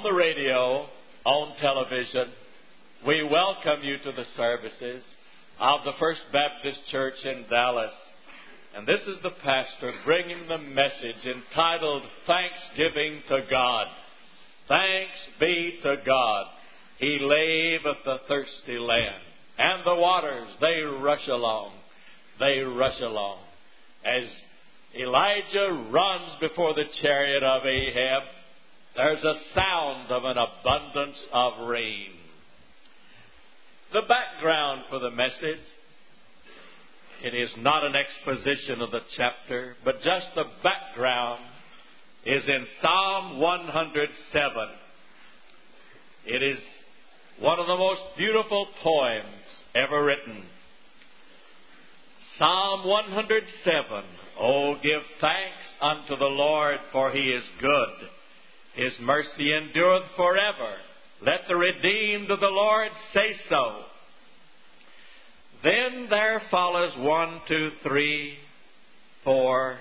the radio, on television, we welcome you to the services of the First Baptist Church in Dallas. And this is the pastor bringing the message entitled, Thanksgiving to God. Thanks be to God. He laveth the thirsty land, and the waters, they rush along. They rush along. As Elijah runs before the chariot of Ahab, there's a sound of an abundance of rain. The background for the message, it is not an exposition of the chapter, but just the background is in Psalm 107. It is one of the most beautiful poems ever written. Psalm 107, Oh, give thanks unto the Lord, for He is good. His mercy endureth forever. Let the redeemed of the Lord say so. Then there follows 1, 2, 3, 4.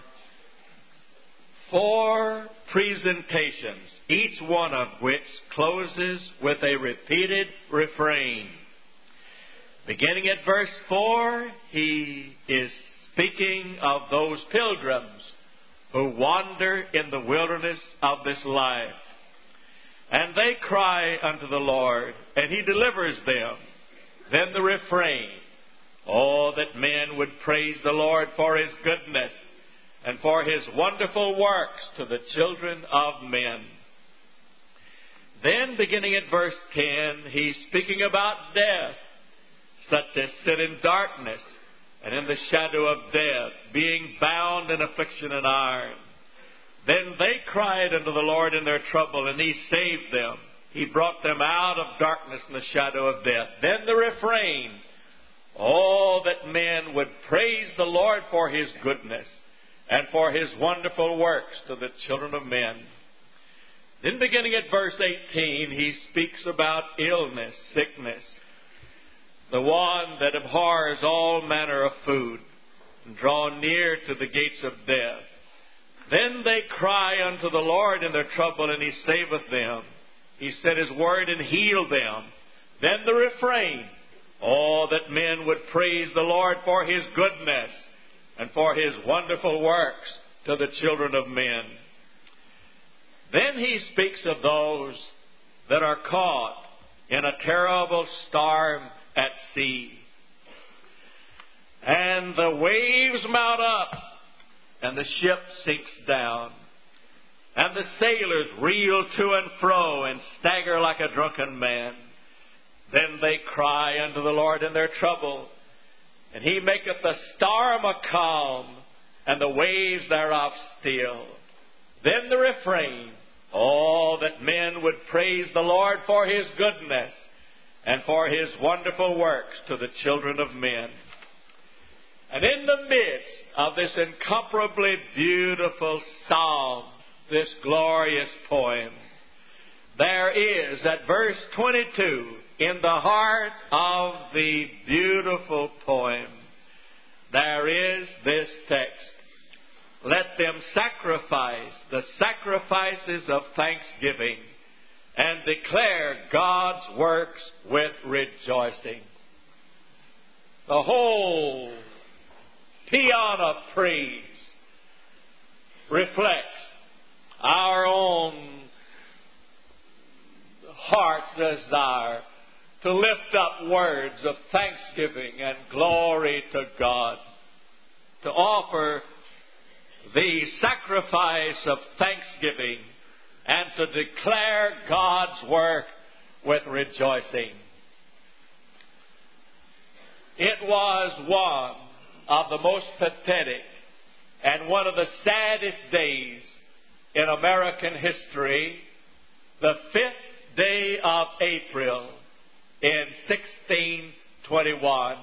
4 presentations, each one of which closes with a repeated refrain. Beginning at verse 4, he is speaking of those pilgrims who wander in the wilderness of this life. And they cry unto the Lord, and He delivers them. Then the refrain, Oh, that men would praise the Lord for His goodness and for His wonderful works to the children of men. Then, beginning at verse 10, he's speaking about death, such as sit in darkness and in the shadow of death, being bound in affliction and iron. Then they cried unto the Lord in their trouble, and He saved them. He brought them out of darkness and the shadow of death. Then the refrain, Oh, that men would praise the Lord for His goodness and for His wonderful works to the children of men. Then beginning at verse 18, he speaks about illness, sickness, the one that abhors all manner of food, and draw near to the gates of death. Then they cry unto the Lord in their trouble, and He saveth them. He sent His word and healed them. Then the refrain, Oh, that men would praise the Lord for His goodness and for His wonderful works to the children of men. Then he speaks of those that are caught in a terrible storm at sea. And the waves mount up, and the ship sinks down, and the sailors reel to and fro and stagger like a drunken man. Then they cry unto the Lord in their trouble, and He maketh the storm a calm, and the waves thereof still. Then the refrain, Oh, that men would praise the Lord for His goodness and for His wonderful works to the children of men. And in the midst of this incomparably beautiful psalm, this glorious poem, there is, at verse 22, in the heart of the beautiful poem, there is this text, Let them sacrifice the sacrifices of thanksgiving and declare God's works with rejoicing. The whole paean of praise reflects our own heart's desire to lift up words of thanksgiving and glory to God, to offer the sacrifice of thanksgiving and to declare God's work with rejoicing. It was one of the most pathetic and one of the saddest days in American history, the 5th day of April in 1621.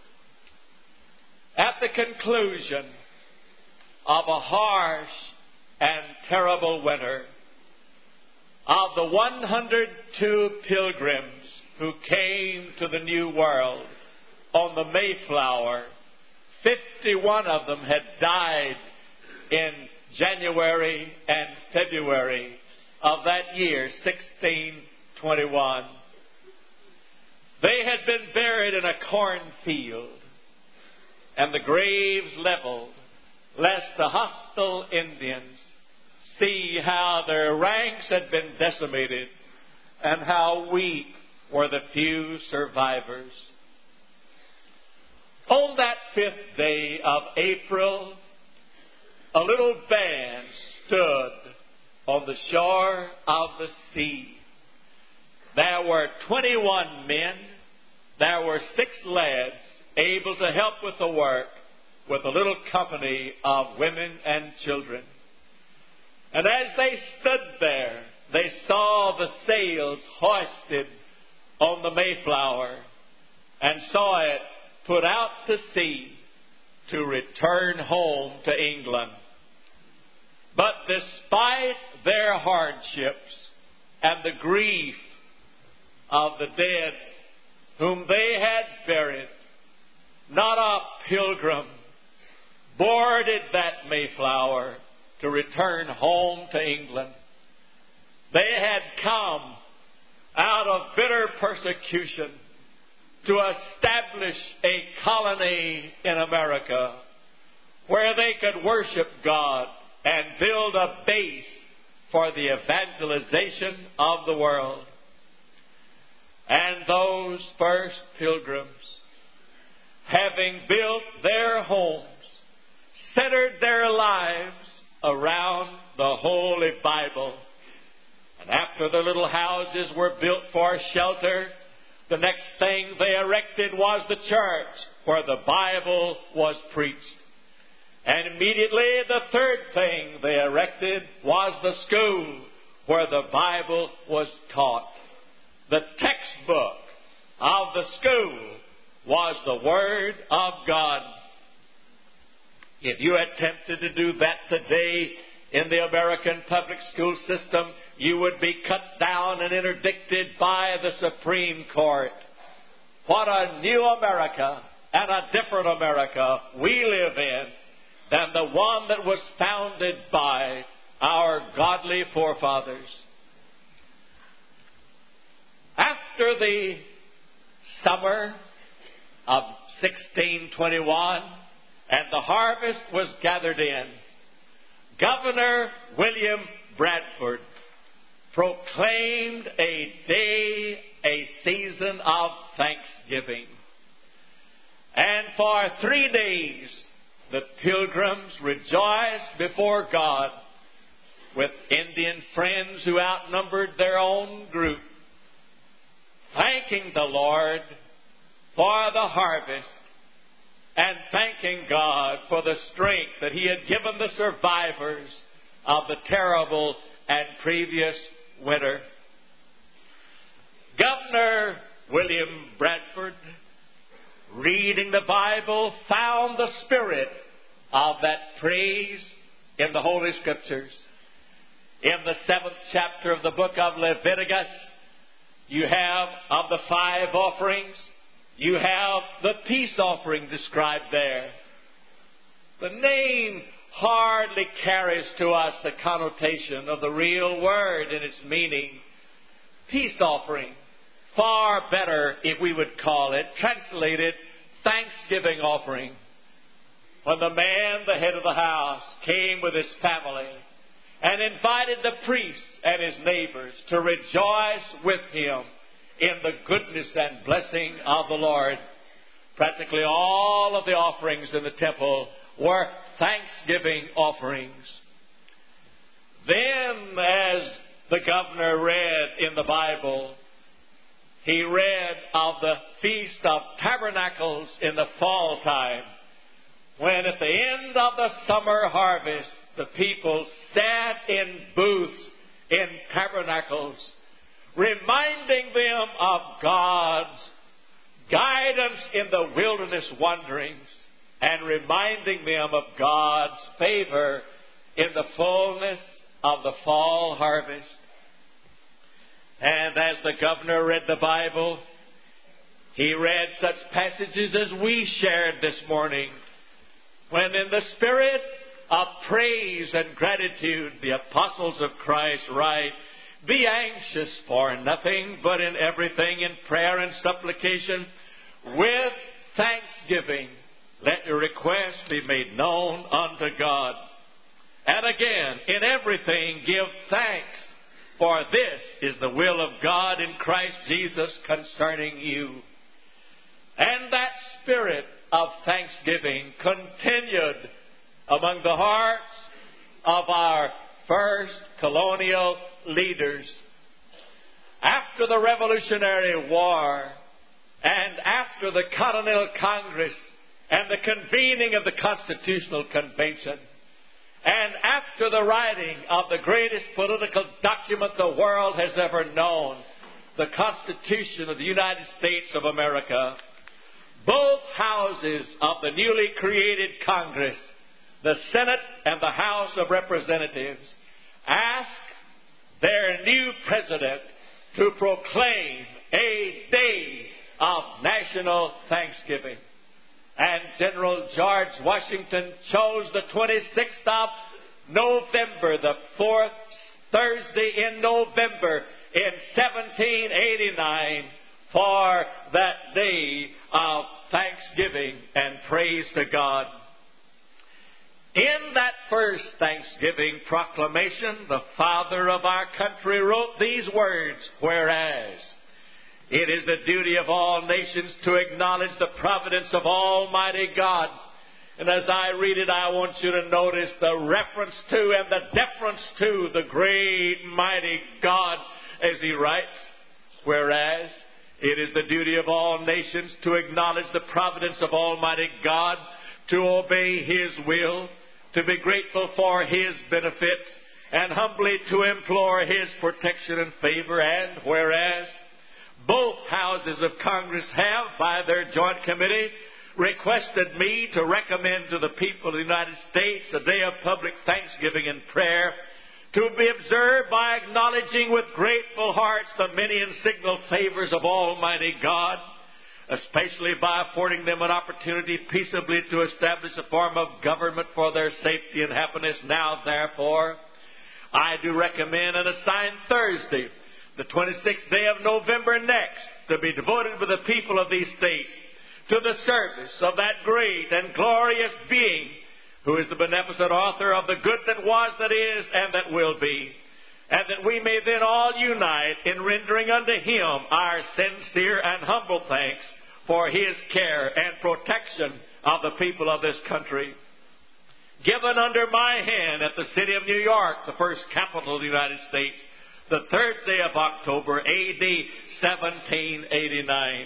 At the conclusion of a harsh and terrible winter, of the 102 pilgrims who came to the New World on the Mayflower, 51 of them had died in January and February of that year, 1621. They had been buried in a cornfield and the graves leveled, lest the hostile Indians see how their ranks had been decimated and how weak were the few survivors. On that 5th day of April, a little band stood on the shore of the sea. There were 21 men. There were 6 lads able to help with the work, with a little company of women and children. And as they stood there, they saw the sails hoisted on the Mayflower and saw it put out to sea to return home to England. But despite their hardships and the grief of the dead whom they had buried, not a pilgrim boarded that Mayflower to return home to England. They had come out of bitter persecution to establish a colony in America where they could worship God and build a base for the evangelization of the world. And those first pilgrims, having built their homes, centered their lives around the Holy Bible. And after the little houses were built for shelter, the next thing they erected was the church where the Bible was preached. And immediately the third thing they erected was the school where the Bible was taught. The textbook of the school was the Word of God. If you attempted to do that today in the American public school system, you would be cut down and interdicted by the Supreme Court. What a new America and a different America we live in than the one that was founded by our godly forefathers. After the summer of 1621 and the harvest was gathered in, Governor William Bradford proclaimed a day, a season of thanksgiving. And for 3 days, the pilgrims rejoiced before God with Indian friends who outnumbered their own group, thanking the Lord for the harvest and thanking God for the strength that He had given the survivors of the terrible and previous winter. Governor William Bradford, reading the Bible, found the spirit of that praise in the Holy Scriptures. In the 7th chapter of the book of Leviticus, you have of the 5 offerings, you have the peace offering described there. The name hardly carries to us the connotation of the real word in its meaning. Peace offering. Far better, if we would call it, translated thanksgiving offering. When the man, the head of the house, came with his family and invited the priests and his neighbors to rejoice with him in the goodness and blessing of the Lord. Practically all of the offerings in the temple were thanksgiving offerings. Then, as the governor read in the Bible, he read of the Feast of Tabernacles in the fall time, when at the end of the summer harvest, the people sat in booths in tabernacles, reminding them of God's guidance in the wilderness wanderings and reminding them of God's favor in the fullness of the fall harvest. And as the governor read the Bible, he read such passages as we shared this morning, when in the spirit of praise and gratitude, the apostles of Christ write Be anxious for nothing, but in everything in prayer and supplication with thanksgiving. Let your requests be made known unto God. And again, in everything give thanks, for this is the will of God in Christ Jesus concerning you. And that spirit of thanksgiving continued among the hearts of our first colonial leaders. After the Revolutionary War and after the Continental Congress and the convening of the Constitutional Convention, and after the writing of the greatest political document the world has ever known, the Constitution of the United States of America, both houses of the newly created Congress, the Senate and the House of Representatives, asked their new president to proclaim a day of national thanksgiving. And General George Washington chose the 26th of November, the fourth Thursday in November in 1789, for that day of thanksgiving and praise to God. In that first Thanksgiving proclamation, the father of our country wrote these words, whereas it is the duty of all nations to acknowledge the providence of Almighty God. And as I read it, I want you to notice the reference to and the deference to the great mighty God as he writes, whereas it is the duty of all nations to acknowledge the providence of Almighty God, to obey his will, to be grateful for his benefits, and humbly to implore his protection and favor. And whereas both houses of Congress have, by their joint committee, requested me to recommend to the people of the United States a day of public thanksgiving and prayer, to be observed by acknowledging with grateful hearts the many and signal favors of Almighty God, especially by affording them an opportunity peaceably to establish a form of government for their safety and happiness. Now, therefore, I do recommend and assign Thursday, the 26th day of November next, to be devoted with the people of these states to the service of that great and glorious being who is the beneficent author of the good that was, that is, and that will be, and that we may then all unite in rendering unto him our sincere and humble thanks for his care and protection of the people of this country. Given under my hand at the city of New York, the first capital of the United States, the 3rd day of October, A.D. 1789.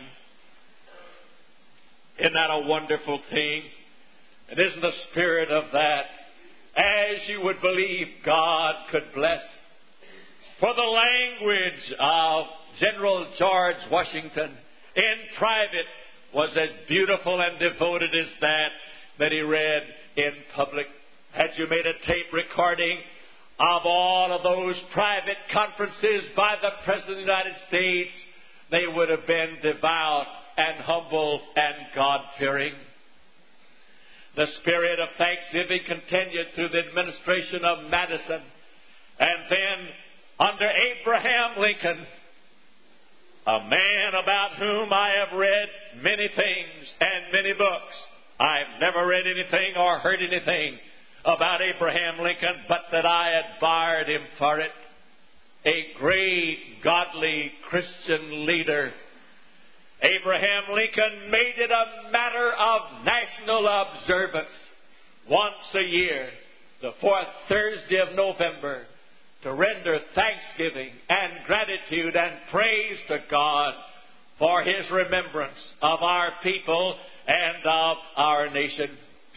Isn't that a wonderful thing? And isn't the spirit of that, as you would believe God could bless? For the language of General George Washington in private was as beautiful and devoted as that he read in public. Had you made a tape recording of all of those private conferences by the President of the United States, they would have been devout and humble and God-fearing. The spirit of thanksgiving continued through the administration of Madison, and then under Abraham Lincoln, a man about whom I have read many things and many books. I've never read anything or heard anything about Abraham Lincoln, but that I admired him for it. A great, godly Christian leader. Abraham Lincoln made it a matter of national observance once a year, the 4th Thursday of November, to render thanksgiving and gratitude and praise to God for his remembrance of our people and of our nation.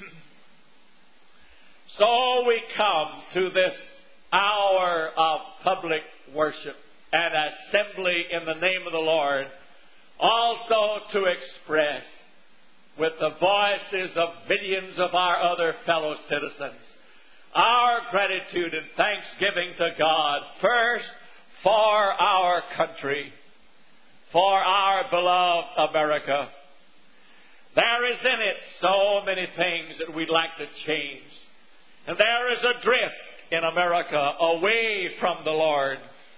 So we come to this hour of public worship and assembly in the name of the Lord, also to express with the voices of millions of our other fellow citizens our gratitude and thanksgiving to God, first for our country, for our beloved America. There is in it so many things that we'd like to change. And there is a drift in America away from the Lord.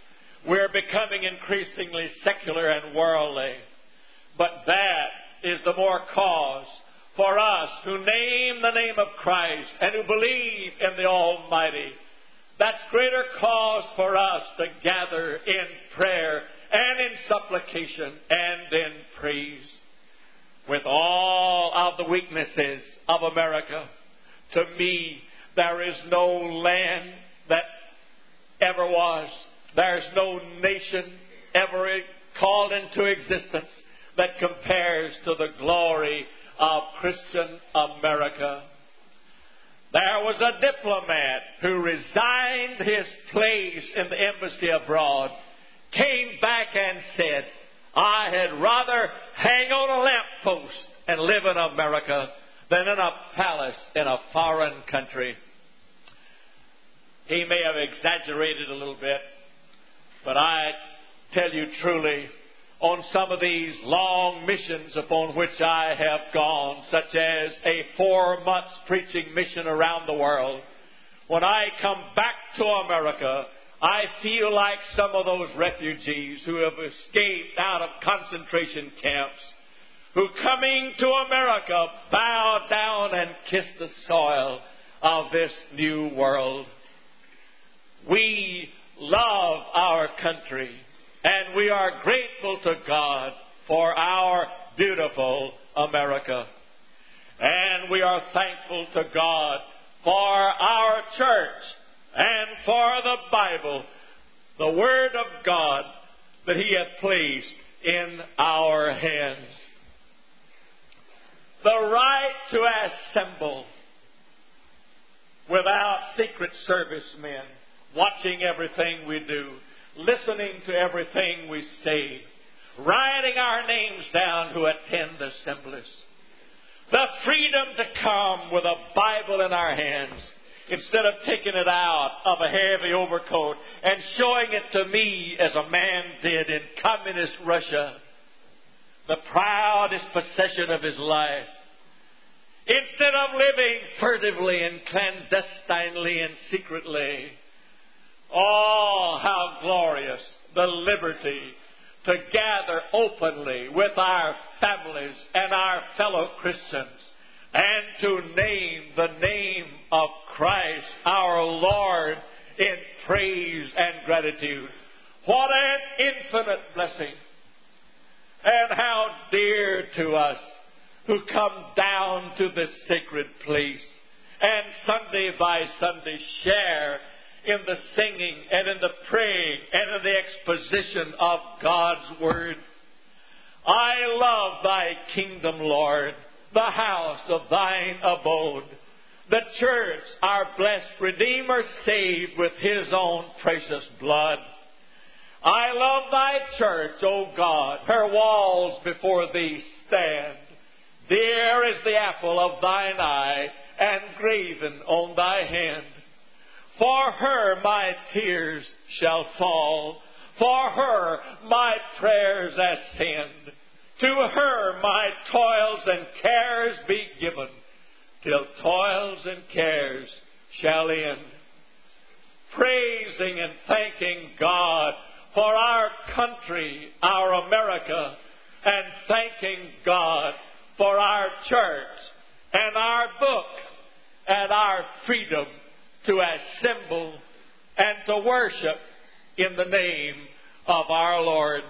We're becoming increasingly secular and worldly. But that is the more cause for us who name the name of Christ and who believe in the Almighty. That's greater cause for us to gather in prayer and in supplication and in praise. With all of the weaknesses of America, to me, there is no land that ever was. There's no nation ever called into existence that compares to the glory of Christian America. There was a diplomat who resigned his place in the embassy abroad, came back and said, I had rather hang on a lamppost and live in America than in a palace in a foreign country. He may have exaggerated a little bit, but I tell you truly, on some of these long missions upon which I have gone, such as a 4 months preaching mission around the world, when I come back to America, I feel like some of those refugees who have escaped out of concentration camps, who coming to America bow down and kiss the soil of this new world. We love our country, and we are grateful to God for our beautiful America. And we are thankful to God for our church and for the Bible, the Word of God that He hath placed in our hands. The right to assemble without Secret Service men watching everything we do, listening to everything we say, writing our names down to attend assemblies. The freedom to come with a Bible in our hands instead of taking it out of a heavy overcoat and showing it to me as a man did in communist Russia, the proudest possession of his life. Instead of living furtively and clandestinely and secretly, oh, how glorious the liberty to gather openly with our families and our fellow Christians and to name the name of Christ our Lord in praise and gratitude. What an infinite blessing, and how dear to us who come down to this sacred place and Sunday by Sunday share in the singing and in the praying and in the exposition of God's Word. I love Thy kingdom, Lord, the house of Thine abode, the church, our blessed Redeemer, saved with His own precious blood. I love Thy church, O God, her walls before Thee stand. Dear is the apple of Thine eye, and graven on Thy hand. For her my tears shall fall, for her my prayers ascend. To her my toils and cares be given, till toils and cares shall end. Praising and thanking God for our country, our America, and thanking God for our church and our book and our freedom to assemble and to worship in the name of our Lord.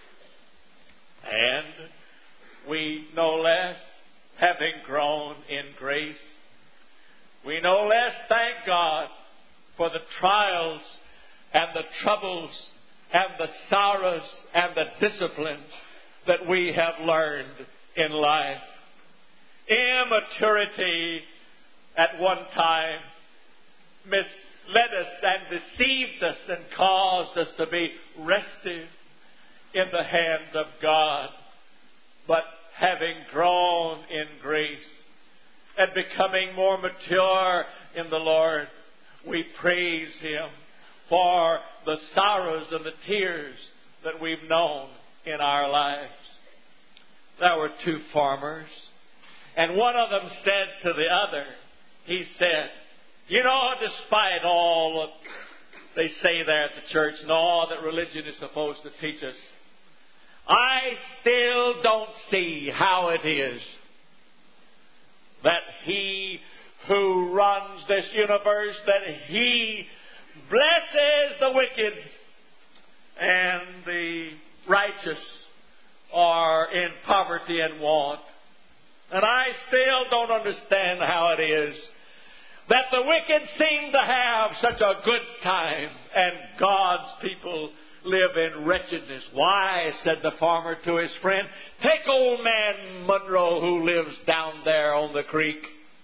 And we no less, having grown in grace, we no less thank God for the trials and the troubles and the sorrows and the disciplines that we have learned in life. Immaturity at one time misled us and deceived us and caused us to be restive in the hand of God. But having grown in grace and becoming more mature in the Lord, we praise Him for the sorrows and the tears that we've known in our lives. There were two farmers, and one of them said to the other, he said, you know, despite all They say there at the church and all that religion is supposed to teach us. I still don't see how it is that He who runs this universe, that He blesses the wicked and the righteous are in poverty and want. And I still don't understand how it is that the wicked seem to have such a good time and God's people live in wretchedness. Why, said the farmer to his friend, take old man Monroe who lives down there on the creek.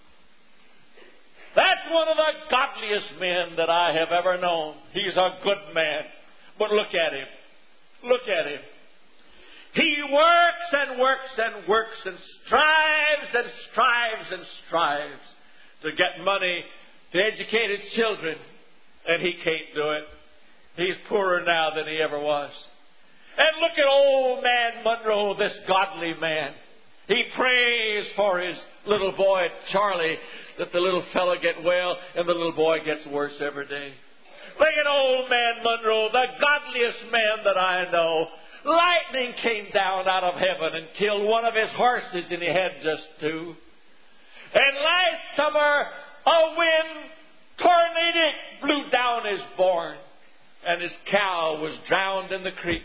That's one of the godliest men that I have ever known. He's a good man. But look at him. Look at him. He works and works and works and strives and strives and strives to get money to educate his children. And he can't do it. He's poorer now than he ever was. And look at old man Monroe, this godly man. He prays for his little boy, Charlie, that the little fellow get well, and the little boy gets worse every day. Look at old man Monroe, the godliest man that I know. Lightning came down out of heaven and killed one of his horses, and he had just two. And last summer, a wind tornadic blew down his barn, and his cow was drowned in the creek.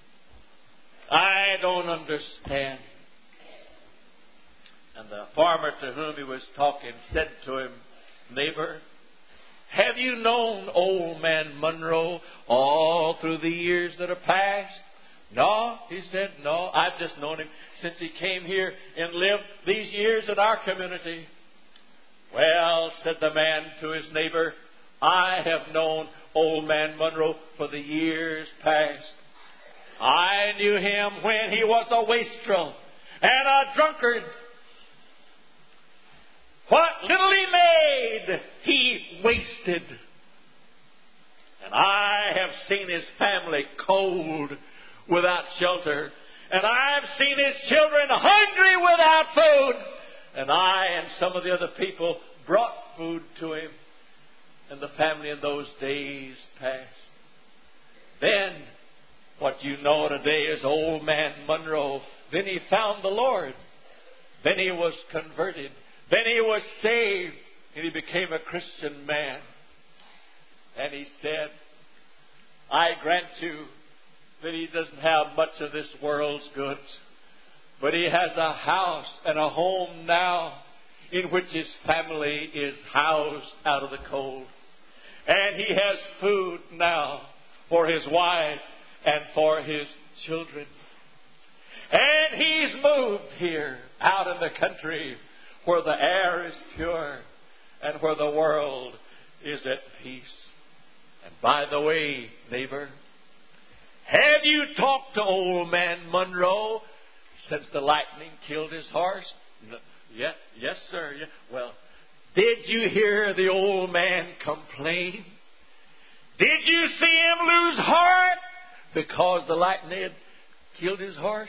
I don't understand. And the farmer to whom he was talking said to him, neighbor, have you known old man Monroe all through the years that are past? No, he said, no, I've just known him since he came here and lived these years in our community. Well, said the man to his neighbor, I have known old man Monroe for the years past. I knew him when he was a wastrel and a drunkard. What little he made, he wasted. And I have seen his family cold without shelter. And I've seen his children hungry without food. And I and some of the other people brought food to him and the family in those days past. Then, what you know today is old man Monroe. Then he found the Lord. Then he was converted. Then he was saved. And he became a Christian man. And he said, I grant you that he doesn't have much of this world's goods. But he has a house and a home now in which his family is housed out of the cold. And he has food now for his wife and for his children. And he's moved here out in the country where the air is pure and where the world is at peace. And by the way, neighbor, have you talked to old man Monroe since the lightning killed his horse? No. Yes, sir. Yeah. Well, did you hear the old man complain? Did you see him lose heart because the lightning had killed his horse?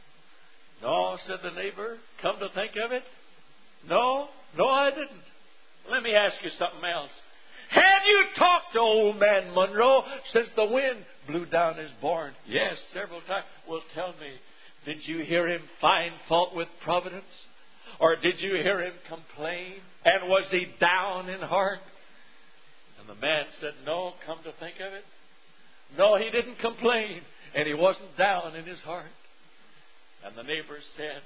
No, said the neighbor. Come to think of it, no, I didn't. Let me ask you something else. Have you talked to old man Monroe since the wind blew down his barn? Yes, several times. Well, tell me, did you hear him find fault with providence? Or did you hear him complain? And was he down in heart? And the man said, no, come to think of it, no, he didn't complain. And he wasn't down in his heart. And the neighbor said,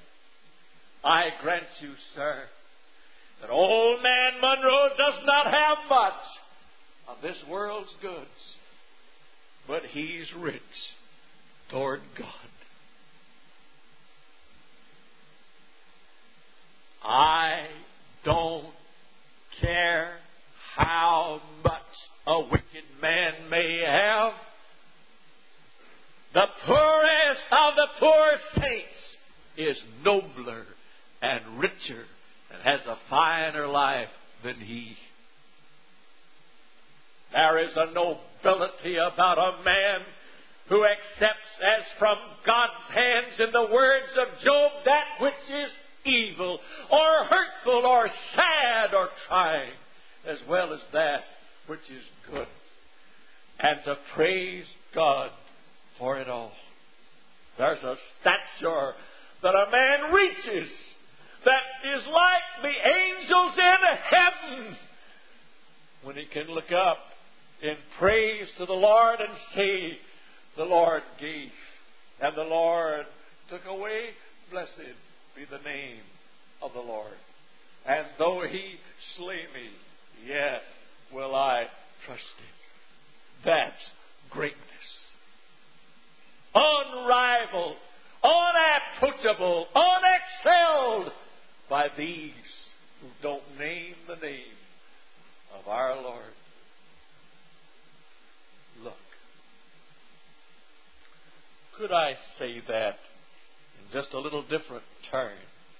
I grant you, sir, that old man Monroe does not have much of this world's goods, but he's rich toward God. I don't care how much a wicked man may have. The poorest of the poor saints is nobler and richer and has a finer life than he. There is a nobility about a man who accepts as from God's hands, in the words of Job, that which is evil or hurtful or sad or trying, as well as that which is good. and to praise God for it all. There's a stature that a man reaches that is like the angels in heaven when he can look up in praise to the Lord and say, the Lord gave and the Lord took away. Blessed be the name of the Lord. And though he slay me, yet will I trust him. That's greatness. Unrivaled, unapproachable, unexcelled by these who don't name the name of our Lord. Look, could I say that in just a little different turn?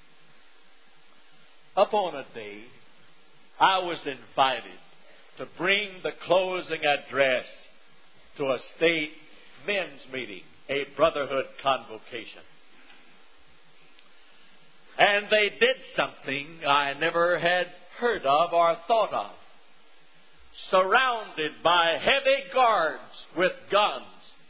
Upon a day, I was invited to bring the closing address to a state men's meeting, a brotherhood convocation. And they did something I never had heard of or thought of. Surrounded by heavy guards with guns,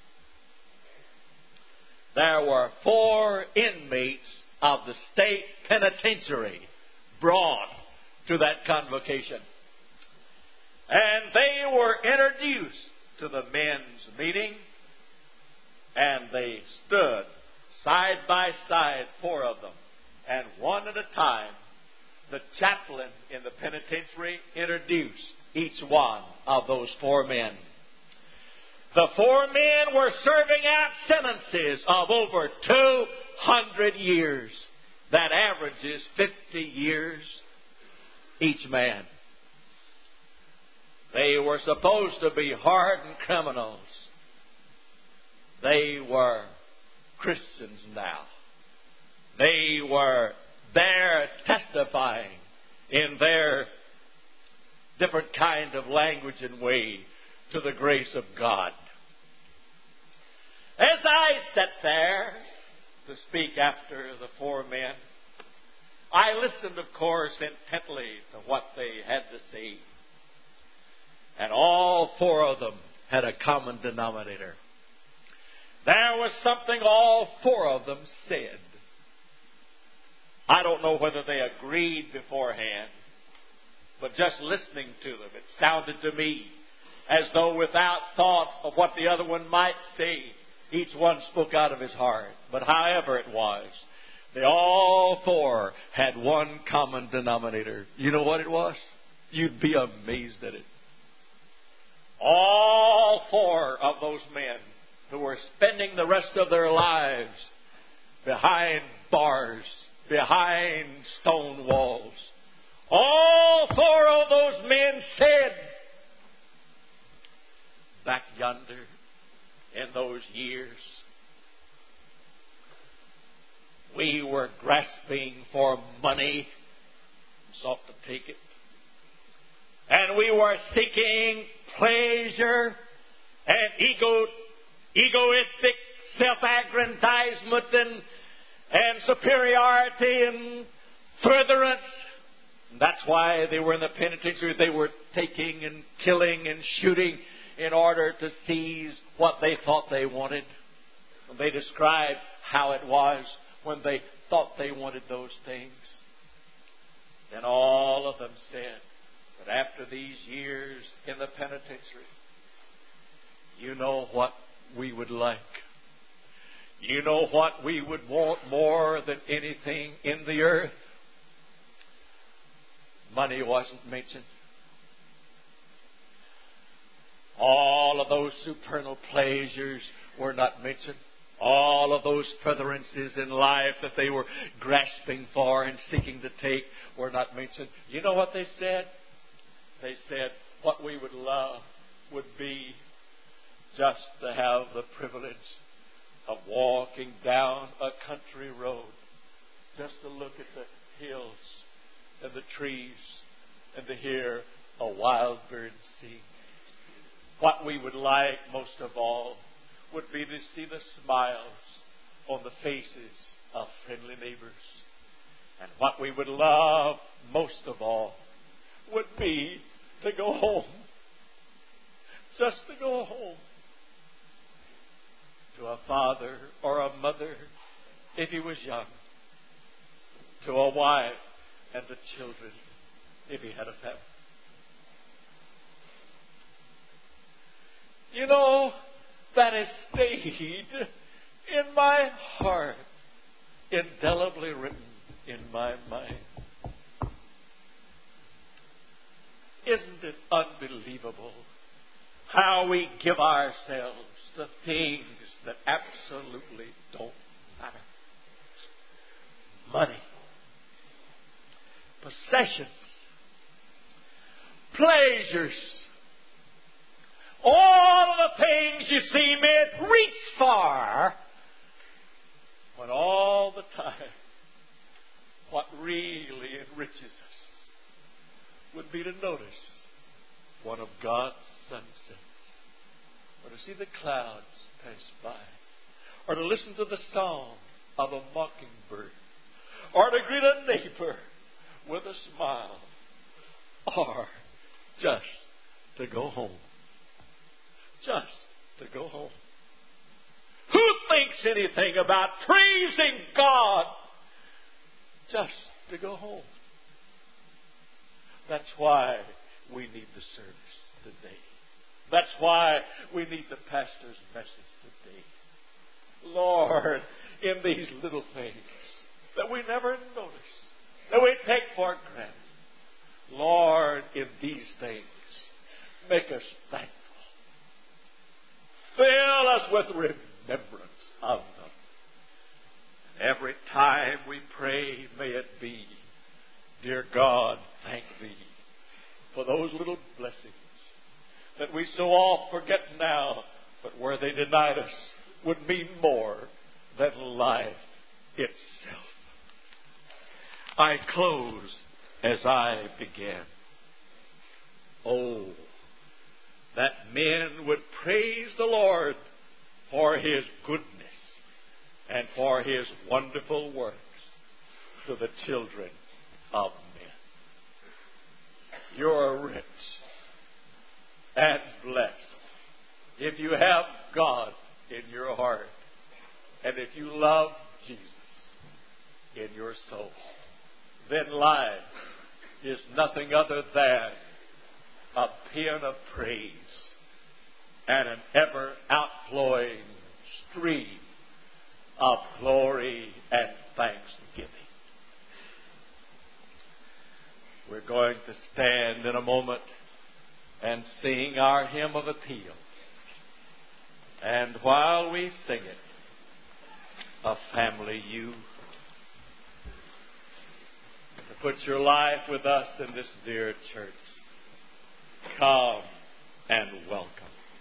there were 4 inmates of the state penitentiary brought to that convocation. And they were introduced to the men's meeting, and they stood side by side, 4 of them. And one at a time, the chaplain in the penitentiary introduced each one of those 4 men. The 4 men were serving out sentences of over 200 years. That averages 50 years each man. They were supposed to be hardened criminals. They were Christians now. They were there testifying in their different kind of language and way to the grace of God. As I sat there to speak after the 4 men, I listened, of course, intently to what they had to say. And all 4 of them had a common denominator. There was something all 4 of them said. I don't know whether they agreed beforehand, but just listening to them, it sounded to me as though without thought of what the other one might say, each one spoke out of his heart. But however it was, they all 4 had one common denominator. You know what it was? You'd be amazed at it. All 4 of those men who were spending the rest of their lives behind bars, behind stone walls, all 4 of those men said, back yonder in those years, we were grasping for money, sought to take it. And we were seeking pleasure and egoistic self-aggrandizement and superiority and furtherance. That's why they were in the penitentiary. They were taking and killing and shooting in order to seize what they thought they wanted. And they described how it was when they thought they wanted those things. Then all of them said that after these years in the penitentiary, you know what we would like. You know what we would want more than anything in the earth? Money wasn't mentioned. All of those supernal pleasures were not mentioned. All of those furtherances in life that they were grasping for and seeking to take were not mentioned. You know what they said? They said what we would love would be just to have the privilege of walking down a country road, just to look at the hills and the trees and to hear a wild bird sing. What we would like most of all would be to see the smiles on the faces of friendly neighbors. And what we would love most of all would be to go home just to go home to a father or a mother if he was young, to a wife and to children if he had a family. You know, that has stayed in my heart, indelibly written in my mind. Isn't it unbelievable how we give ourselves to things that absolutely don't matter? Money, possessions, pleasures, all of the things you see men reach for, when all the time what really enriches us would be to notice one of God's sunsets, or to see the clouds pass by, or to listen to the song of a mockingbird, or to greet a neighbor with a smile, or just to go home. Just to go home. Who thinks anything about praising God just to go home? That's why we need the service today. That's why we need the pastor's message today. Lord, in these little things that we never notice, that we take for granted, Lord, in these things, make us thankful. Fill us with remembrance of them. And every time we pray, may it be, dear God, thank Thee for those little blessings that we so oft forget now, but where they denied us would mean more than life itself. I close as I began. Oh, that men would praise the Lord for His goodness and for His wonderful works to the children of men. You're rich and blessed if you have God in your heart and if you love Jesus in your soul. Then life is nothing other than a paean of praise and an ever outflowing stream of glory and thanksgiving. We're going to stand in a moment and sing our hymn of appeal. And while we sing it, a family you to put your life with us in this dear church, come and welcome.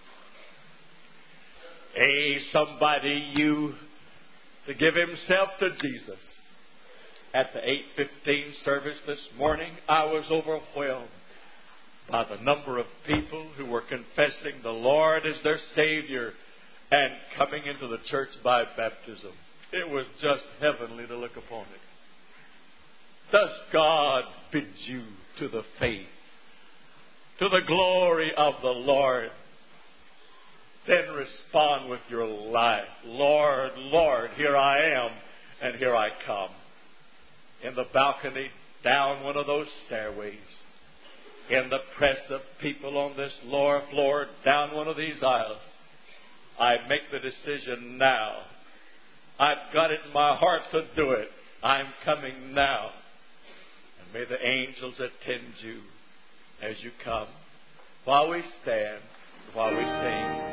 Somebody you to give himself to Jesus. At the 8:15 service this morning, I was overwhelmed by the number of people who were confessing the Lord as their Savior and coming into the church by baptism. It was just heavenly to look upon it. Does God bid you to the faith, to the glory of the Lord? Then respond with your life. Lord, Lord, here I am, and here I come. In the balcony, down one of those stairways, in the press of people on this lower floor, down one of these aisles, I make the decision now. I've got it in my heart to do it. I'm coming now. And may the angels attend you as you come, while we stand, while we sing.